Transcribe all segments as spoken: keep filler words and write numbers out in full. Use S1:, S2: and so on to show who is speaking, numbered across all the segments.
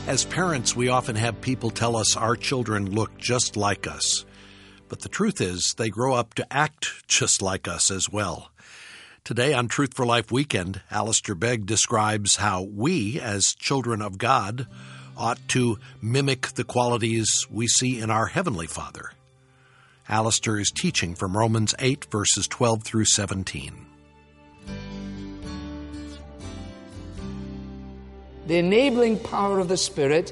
S1: As parents, we often have people tell us our children look just like us. But the truth is, they grow up to act just like us as well. Today on Truth for Life Weekend, Alistair Begg describes how we, as children of God, ought to mimic the qualities we see in our Heavenly Father. Alistair is teaching from Romans eight, verses twelve through seventeen.
S2: The enabling power of the Spirit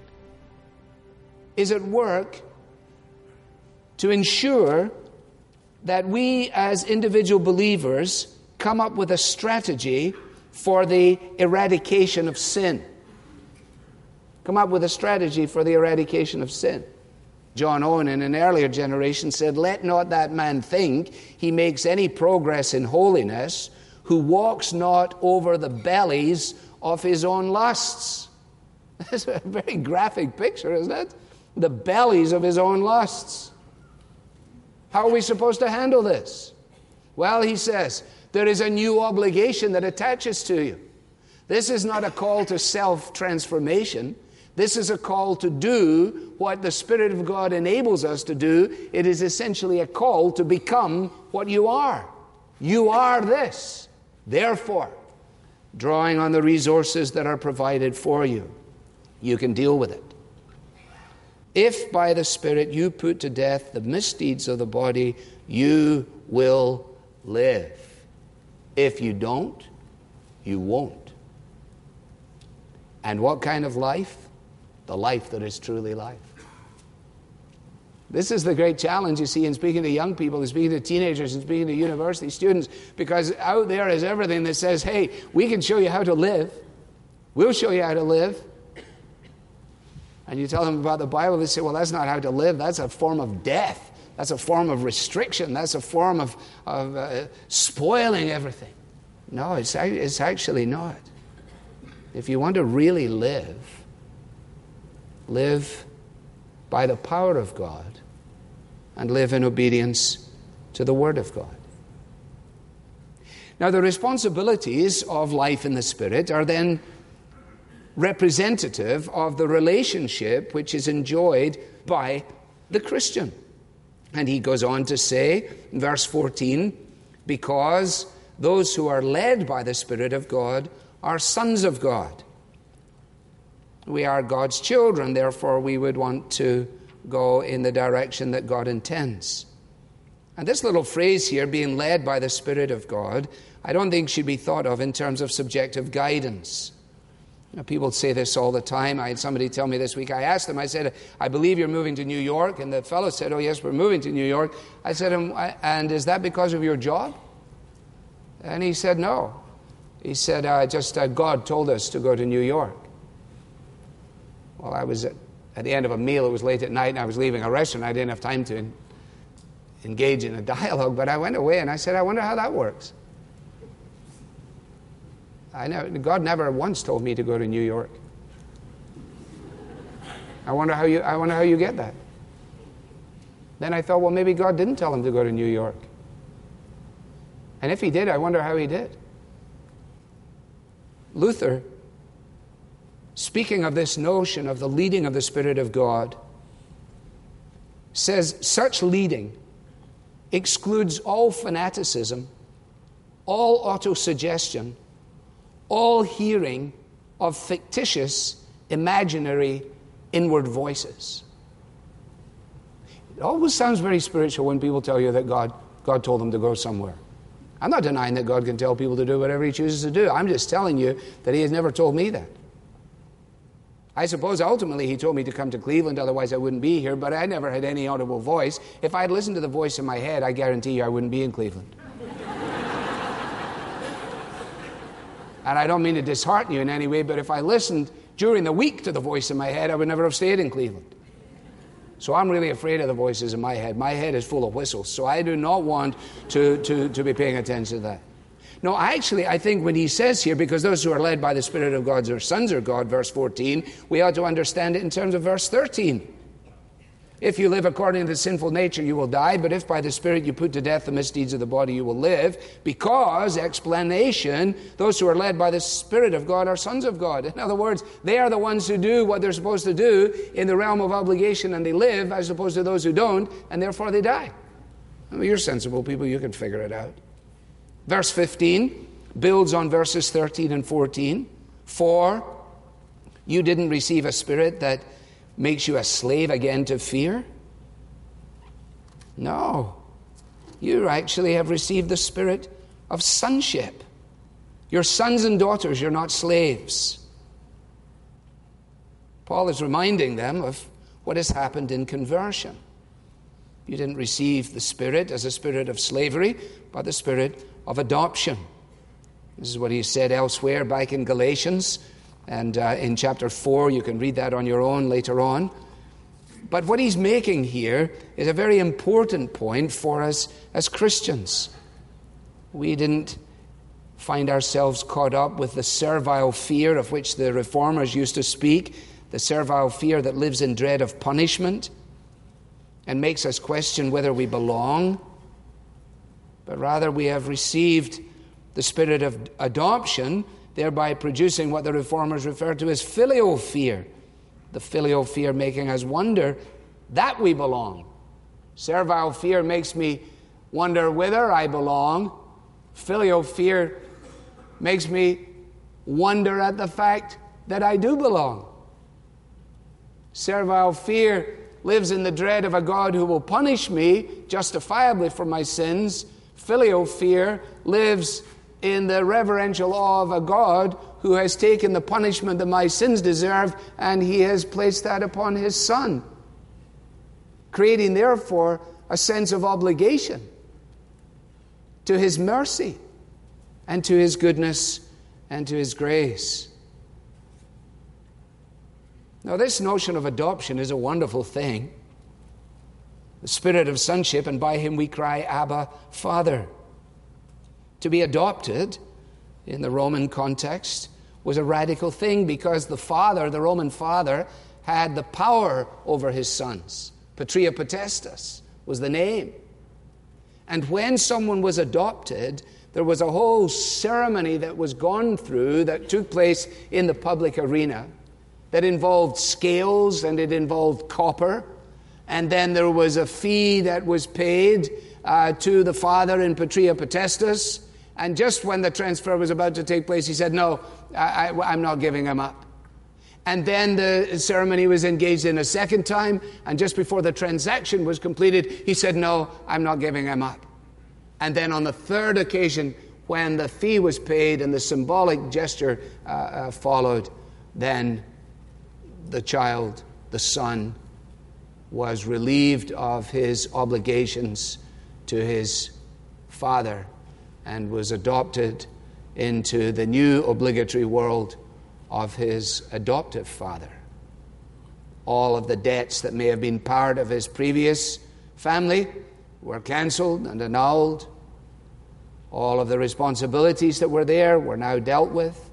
S2: is at work to ensure that we as individual believers come up with a strategy for the eradication of sin. Come up with a strategy for the eradication of sin. John Owen in an earlier generation said, "Let not that man think he makes any progress in holiness who walks not over the bellies of his own lusts." That's a very graphic picture, isn't it? The bellies of his own lusts. How are we supposed to handle this? Well, he says, there is a new obligation that attaches to you. This is not a call to self-transformation. This is a call to do what the Spirit of God enables us to do. It is essentially a call to become what you are. You are this. Therefore, drawing on the resources that are provided for you, you can deal with it. If by the Spirit you put to death the misdeeds of the body, you will live. If you don't, you won't. And what kind of life? The life that is truly life. This is the great challenge you see in speaking to young people, and speaking to teenagers, and speaking to university students, because out there is everything that says, hey, we can show you how to live. We'll show you how to live. And you tell them about the Bible, they say, well, that's not how to live. That's a form of death. That's a form of restriction. That's a form of, of uh, spoiling everything. No, it's, it's actually not. If you want to really live, live by the power of God and live in obedience to the Word of God. Now, the responsibilities of life in the Spirit are then representative of the relationship which is enjoyed by the Christian. And he goes on to say, in verse fourteen, because those who are led by the Spirit of God are sons of God. We are God's children, therefore we would want to go in the direction that God intends. And this little phrase here, being led by the Spirit of God, I don't think should be thought of in terms of subjective guidance. You know, people say this all the time. I had somebody tell me this week, I asked them, I said, I believe you're moving to New York. And the fellow said, oh yes, we're moving to New York. I said, and is that because of your job? And he said, no. He said, uh, just uh, God told us to go to New York. Well, I was at, at the end of a meal. It was late at night, and I was leaving a restaurant. I didn't have time to in, engage in a dialogue, but I went away, and I said, I wonder how that works. I know God never once told me to go to New York. I wonder how you I wonder how you get that. Then I thought, well, maybe God didn't tell him to go to New York. And if he did, I wonder how he did. Luther, speaking of this notion of the leading of the Spirit of God, says such leading excludes all fanaticism, all autosuggestion, all hearing of fictitious, imaginary, inward voices. It always sounds very spiritual when people tell you that God, God told them to go somewhere. I'm not denying that God can tell people to do whatever he chooses to do. I'm just telling you that he has never told me that. I suppose ultimately he told me to come to Cleveland, otherwise I wouldn't be here, but I never had any audible voice. If I had listened to the voice in my head, I guarantee you I wouldn't be in Cleveland. And I don't mean to dishearten you in any way, but if I listened during the week to the voice in my head, I would never have stayed in Cleveland. So I'm really afraid of the voices in my head. My head is full of whistles, so I do not want to, to, to be paying attention to that. No, actually, I think when he says here, because those who are led by the Spirit of God are sons of God, verse fourteen, we ought to understand it in terms of verse thirteen. If you live according to the sinful nature, you will die, but if by the Spirit you put to death the misdeeds of the body, you will live. Because, explanation, those who are led by the Spirit of God are sons of God. In other words, they are the ones who do what they're supposed to do in the realm of obligation, and they live, as opposed to those who don't, and therefore they die. I mean, you're sensible people, you can figure it out. Verse fifteen builds on verses thirteen and fourteen. For you didn't receive a spirit that makes you a slave again to fear? No. You actually have received the spirit of sonship. You're sons and daughters, you're not slaves. Paul is reminding them of what has happened in conversion. You didn't receive the Spirit as a spirit of slavery, but the spirit of adoption. This is what he said elsewhere back in Galatians. And uh, in chapter four, you can read that on your own later on. But what he's making here is a very important point for us as Christians. We didn't find ourselves caught up with the servile fear of which the reformers used to speak, the servile fear that lives in dread of punishment and makes us question whether we belong. But rather we have received the spirit of adoption, thereby producing what the reformers refer to as filial fear. The filial fear making us wonder that we belong. Servile fear makes me wonder whether I belong. Filial fear makes me wonder at the fact that I do belong. Servile fear lives in the dread of a God who will punish me justifiably for my sins. Filial fear lives in the reverential awe of a God who has taken the punishment that my sins deserve, and he has placed that upon his Son, creating therefore a sense of obligation to his mercy and to his goodness and to his grace. Now, this notion of adoption is a wonderful thing. The spirit of sonship, and by him we cry, Abba, Father. To be adopted, in the Roman context, was a radical thing because the father, the Roman father, had the power over his sons. Patria potestas was the name. And when someone was adopted, there was a whole ceremony that was gone through that took place in the public arena that involved scales and it involved copper. And then there was a fee that was paid uh, to the father in Patria potestas. And just when the transfer was about to take place, he said, no, I, I, I'm not giving him up. And then the ceremony was engaged in a second time, and just before the transaction was completed, he said, no, I'm not giving him up. And then on the third occasion, when the fee was paid and the symbolic gesture uh, uh, followed, then the child, the son, was relieved of his obligations to his father and was adopted into the new obligatory world of his adoptive father. All of the debts that may have been part of his previous family were cancelled and annulled. All of the responsibilities that were there were now dealt with.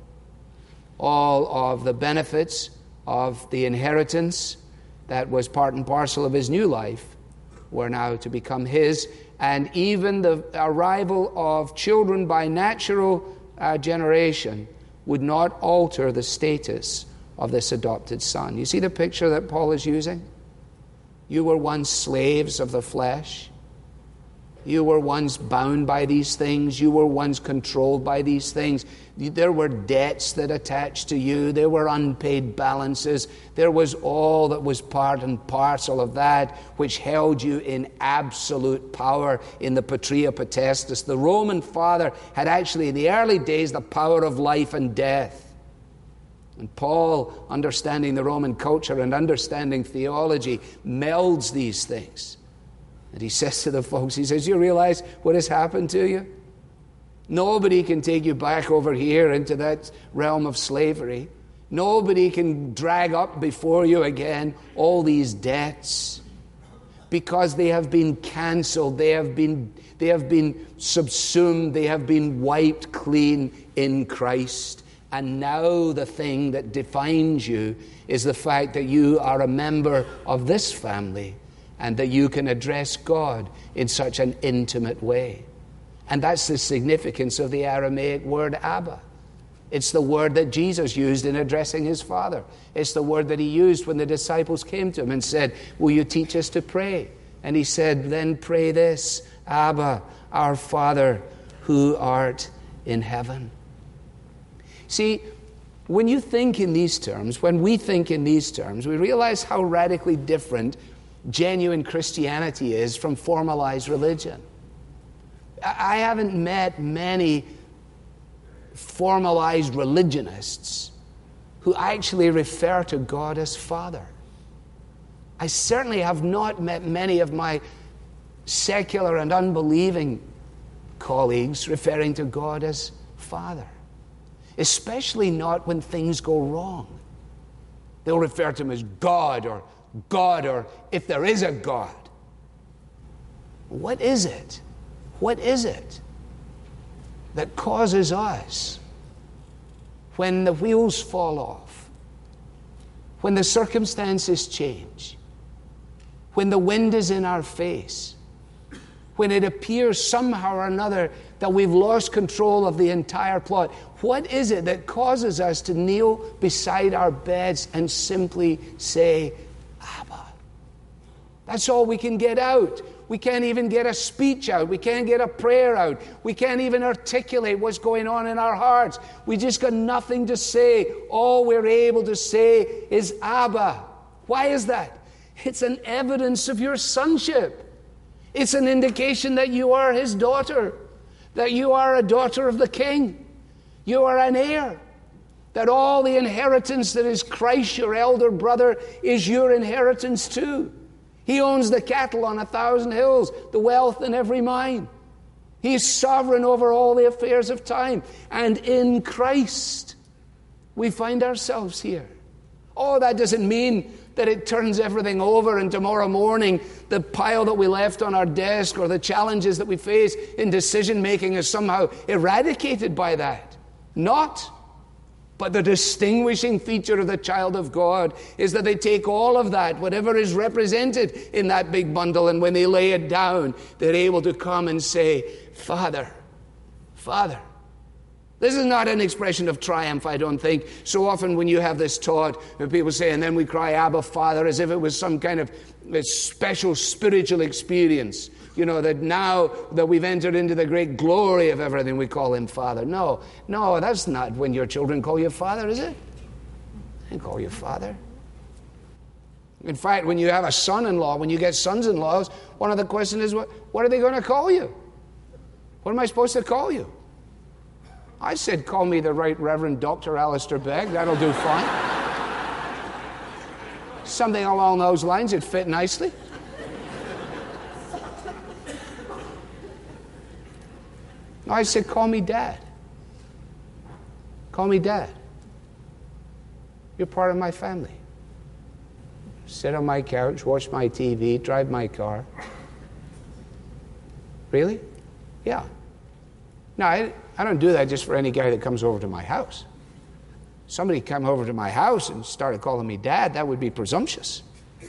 S2: All of the benefits of the inheritance that was part and parcel of his new life were now to become his. And even the arrival of children by natural uh, generation would not alter the status of this adopted son. You see the picture that Paul is using? You were once slaves of the flesh. You were once bound by these things. You were once controlled by these things. There were debts that attached to you. There were unpaid balances. There was all that was part and parcel of that which held you in absolute power in the Patria potestas. The Roman father had actually in the early days the power of life and death. And Paul, understanding the Roman culture and understanding theology, melds these things. And he says to the folks, he says, you realize what has happened to you? Nobody can take you back over here into that realm of slavery. Nobody can drag up before you again all these debts because they have been cancelled. They have been, they have been subsumed. They have been wiped clean in Christ. And now the thing that defines you is the fact that you are a member of this family. and that you can address God in such an intimate way. And that's the significance of the Aramaic word Abba. It's the word that Jesus used in addressing his Father. It's the word that he used when the disciples came to him and said, will you teach us to pray? And he said, then pray this, Abba, our Father, who art in heaven. See, when you think in these terms, when we think in these terms, we realize how radically different genuine Christianity is from formalized religion. I haven't met many formalized religionists who actually refer to God as Father. I certainly have not met many of my secular and unbelieving colleagues referring to God as Father, especially not when things go wrong. They'll refer to him as God or God, or if there is a God. What is it? What is it that causes us, when the wheels fall off, when the circumstances change, when the wind is in our face, when it appears somehow or another that we've lost control of the entire plot, what is it that causes us to kneel beside our beds and simply say, Abba? That's all we can get out. We can't even get a speech out. We can't get a prayer out. We can't even articulate what's going on in our hearts. We just got nothing to say. All we're able to say is Abba. Why is that? It's an evidence of your sonship. It's an indication that you are his daughter, that you are a daughter of the King. You are an heir, that all the inheritance that is Christ, your elder brother, is your inheritance too. He owns the cattle on a thousand hills, the wealth in every mine. He is sovereign over all the affairs of time. And in Christ, we find ourselves here. Oh, that doesn't mean that it turns everything over and tomorrow morning the pile that we left on our desk or the challenges that we face in decision-making is somehow eradicated by that. Not. But the distinguishing feature of the child of God is that they take all of that, whatever is represented in that big bundle, and when they lay it down, they're able to come and say, Father, Father. This is not an expression of triumph, I don't think. So often when you have this taught, people say, and then we cry, Abba, Father, as if it was some kind of special spiritual experience. You know, that now that we've entered into the great glory of everything, we call him Father. No, no, that's not when your children call you Father, is it? They call you Father. In fact, when you have a son-in-law, when you get sons-in-laws, one of the questions is, what, what are they going to call you? What am I supposed to call you? I said, call me the Right Reverend Doctor Alistair Begg. That'll do fine. Something along those lines. It'd fit nicely. I said, call me Dad. Call me Dad. You're part of my family. Sit on my couch, watch my T V, drive my car. Really? Yeah. No, I, I don't do that just for any guy that comes over to my house. Somebody come over to my house and started calling me Dad, that would be presumptuous.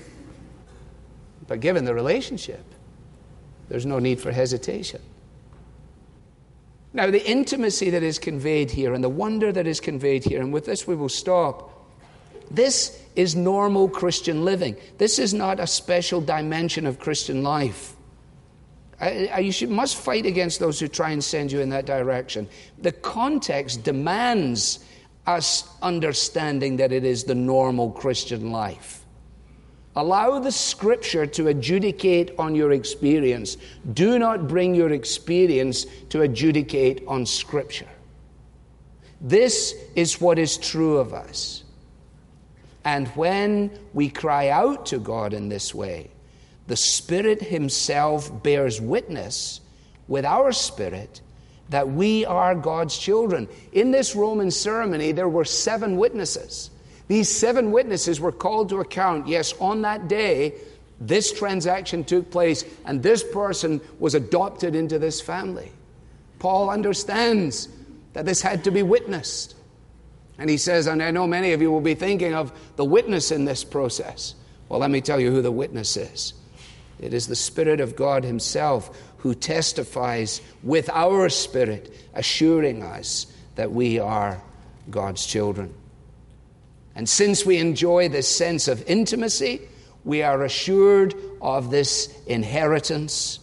S2: But given the relationship, there's no need for hesitation. Now, the intimacy that is conveyed here and the wonder that is conveyed here, and with this we will stop, this is normal Christian living. This is not a special dimension of Christian life. I, I, you should, must fight against those who try and send you in that direction. The context demands us understanding that it is the normal Christian life. Allow the Scripture to adjudicate on your experience. Do not bring your experience to adjudicate on Scripture. This is what is true of us. And when we cry out to God in this way, the Spirit Himself bears witness with our spirit that we are God's children. In this Roman ceremony, there were seven witnesses. These seven witnesses were called to account. Yes, on that day, this transaction took place, and this person was adopted into this family. Paul understands that this had to be witnessed. And he says, and I know many of you will be thinking of the witness in this process. Well, let me tell you who the witness is. It is the Spirit of God himself who testifies with our spirit, assuring us that we are God's children. And since we enjoy this sense of intimacy, we are assured of this inheritance.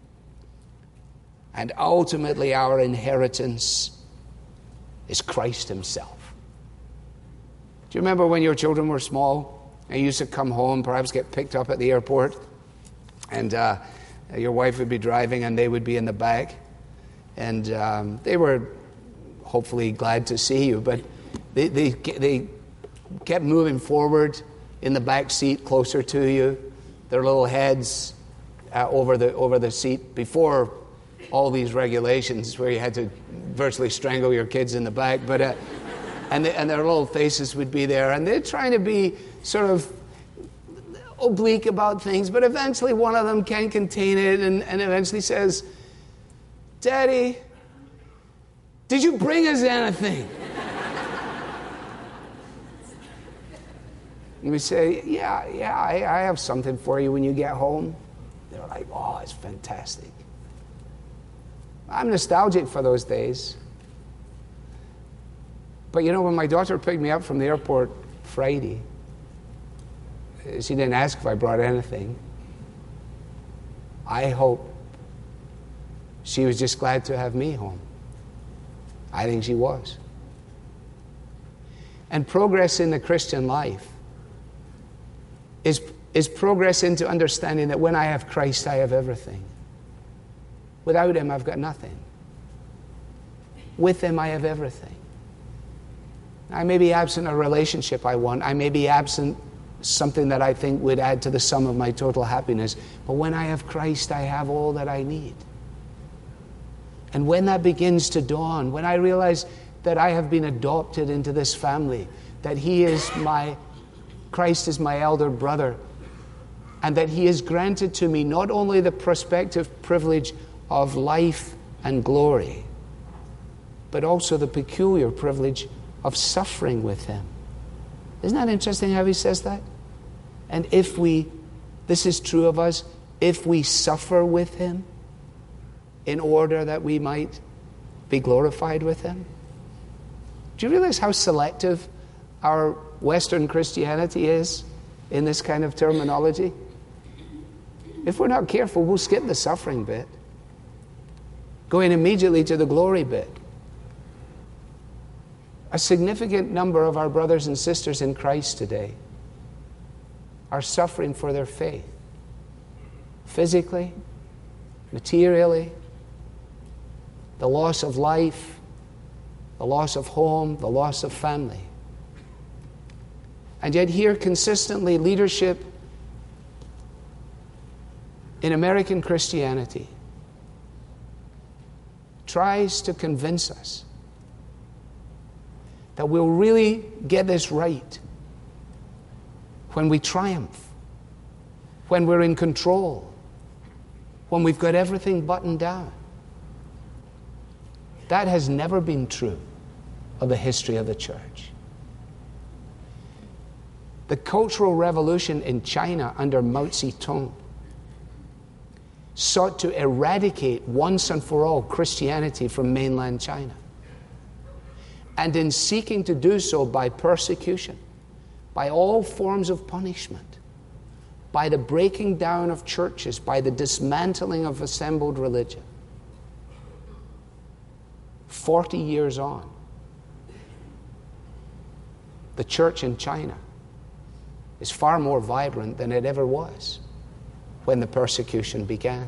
S2: And ultimately, our inheritance is Christ himself. Do you remember when your children were small and you used to come home, perhaps get picked up at the airport, and uh, your wife would be driving and they would be in the back, and um, they were hopefully glad to see you, but they, they, they kept moving forward in the back seat closer to you, their little heads uh, over the over the seat, before all these regulations where you had to virtually strangle your kids in the back, but uh, and, the, and their little faces would be there, and they're trying to be sort of oblique about things, but eventually one of them can contain it and, and eventually says, "Daddy, did you bring us anything?" And we say, yeah, yeah, I, I have something for you when you get home. They're like, oh, it's fantastic. I'm nostalgic for those days. But you know, when my daughter picked me up from the airport Friday, she didn't ask if I brought anything. I hope she was just glad to have me home. I think she was. And progress in the Christian life is, is progress into understanding that when I have Christ, I have everything. Without him, I've got nothing. With him, I have everything. I may be absent a relationship I want. I may be absent something that I think would add to the sum of my total happiness. But when I have Christ, I have all that I need. And when that begins to dawn, when I realize that I have been adopted into this family, that he is my, Christ is my elder brother, and that he has granted to me not only the prospective privilege of life and glory, but also the peculiar privilege of suffering with him. Isn't that interesting how he says that? And if we, this is true of us, if we suffer with him in order that we might be glorified with him. Do you realize how selective our Western Christianity is in this kind of terminology? If we're not careful, we'll skip the suffering bit, going immediately to the glory bit. A significant number of our brothers and sisters in Christ today are suffering for their faith, physically, materially, the loss of life, the loss of home, the loss of family. And yet here consistently leadership in American Christianity tries to convince us that we'll really get this right when we triumph, when we're in control, when we've got everything buttoned down. That has never been true of the history of the church. The Cultural Revolution in China under Mao Zedong sought to eradicate once and for all Christianity from mainland China. And in seeking to do so by persecution, by all forms of punishment, by the breaking down of churches, by the dismantling of assembled religion, forty years on, the church in China is far more vibrant than it ever was when the persecution began.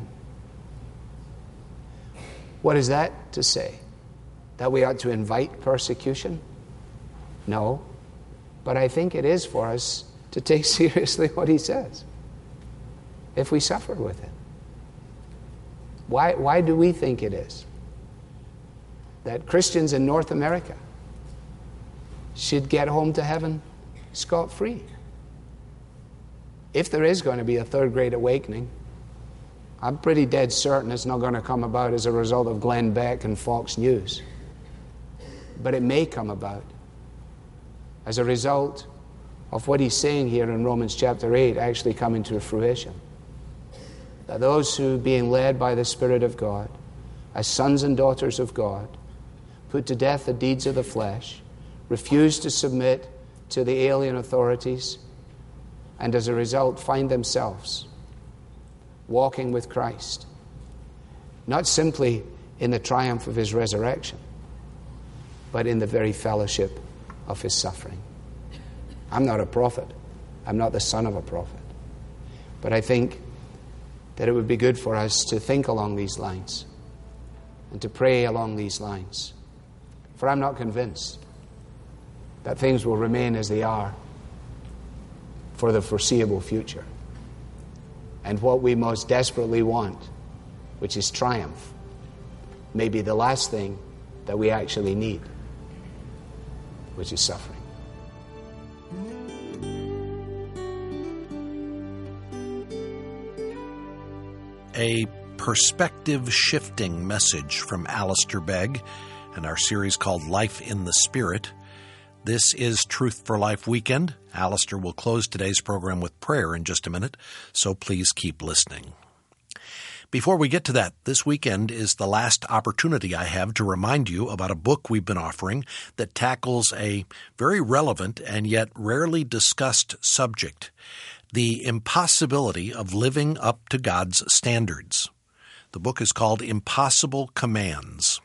S2: What is that to say? That we ought to invite persecution? No. But I think it is for us to take seriously what he says, if we suffer with it. Why, why do we think it is that Christians in North America should get home to heaven scot-free? If there is going to be a third great awakening, I'm pretty dead certain it's not going to come about as a result of Glenn Beck and Fox News. But it may come about as a result of what he's saying here in Romans chapter eight actually coming to fruition. that those who, being led by the Spirit of God, as sons and daughters of God, put to death the deeds of the flesh, refuse to submit to the alien authorities, and as a result find themselves walking with Christ, not simply in the triumph of his resurrection, but in the very fellowship of his suffering. I'm not a prophet. I'm not the son of a prophet. But I think that it would be good for us to think along these lines and to pray along these lines. For I'm not convinced that things will remain as they are for the foreseeable future. And what we most desperately want, which is triumph, may be the last thing that we actually need, which is suffering.
S1: A perspective-shifting message from Alistair Begg in our series called Life in the Spirit. This is Truth for Life Weekend. Alistair will close today's program with prayer in just a minute, so please keep listening. Before we get to that, this weekend is the last opportunity I have to remind you about a book we've been offering that tackles a very relevant and yet rarely discussed subject: the impossibility of living up to God's standards. The book is called Impossible Commands.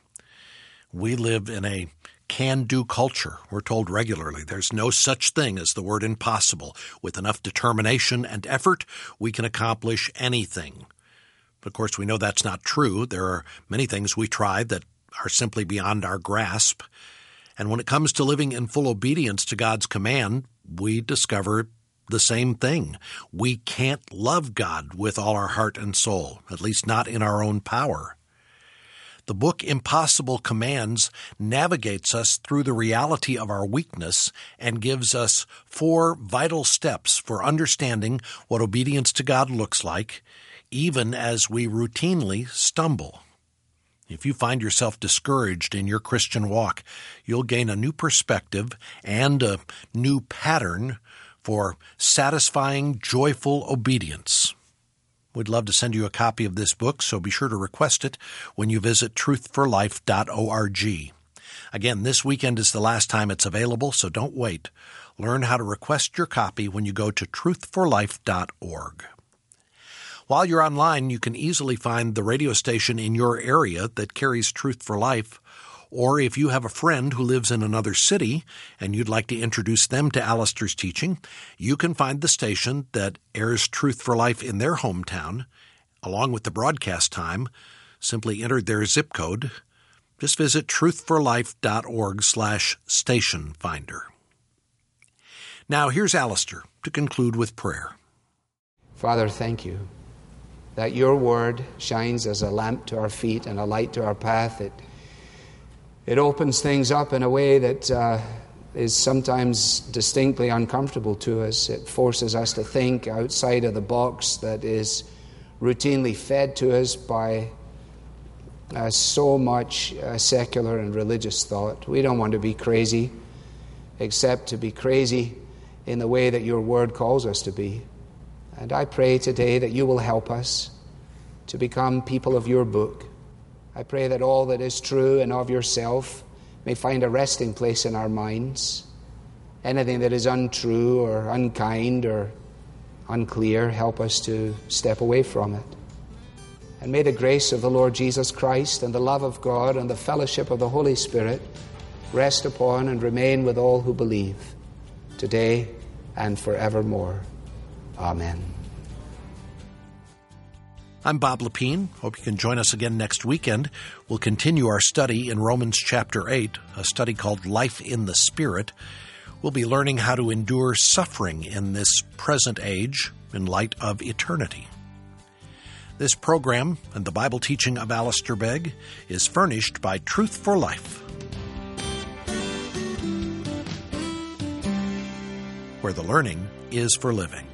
S1: We live in a can-do culture. We're told regularly there's no such thing as the word impossible. With enough determination and effort, we can accomplish anything. But of course, we know that's not true. There are many things we try that are simply beyond our grasp. And when it comes to living in full obedience to God's command, we discover the same thing. We can't love God with all our heart and soul, at least not in our own power. The book Impossible Commands navigates us through the reality of our weakness and gives us four vital steps for understanding what obedience to God looks like, even as we routinely stumble. If you find yourself discouraged in your Christian walk, you'll gain a new perspective and a new pattern for satisfying, joyful obedience. We'd love to send you a copy of this book, so be sure to request it when you visit truth for life dot org. Again, this weekend is the last time it's available, so don't wait. Learn how to request your copy when you go to truth for life dot org. While you're online, you can easily find the radio station in your area that carries Truth for Life. Or if you have a friend who lives in another city and you'd like to introduce them to Alistair's teaching, you can find the station that airs Truth for Life in their hometown, along with the broadcast time. Simply enter their zip code. Just visit truth for life dot org slash station finder. Now here's Alistair to conclude with prayer.
S2: Father, thank you that your word shines as a lamp to our feet and a light to our path. It It opens things up in a way that uh, is sometimes distinctly uncomfortable to us. It forces us to think outside of the box that is routinely fed to us by uh, so much uh, secular and religious thought. We don't want to be crazy, except to be crazy in the way that your word calls us to be. And I pray today that you will help us to become people of your book. I pray that all that is true and of yourself may find a resting place in our minds. Anything that is untrue or unkind or unclear, help us to step away from it. And may the grace of the Lord Jesus Christ and the love of God and the fellowship of the Holy Spirit rest upon and remain with all who believe, today and forevermore. Amen.
S1: I'm Bob Lepine. Hope you can join us again next weekend. We'll continue our study in Romans chapter eight, a study called Life in the Spirit. We'll be learning how to endure suffering in this present age in light of eternity. This program and the Bible teaching of Alistair Begg is furnished by Truth for Life, where the learning is for living.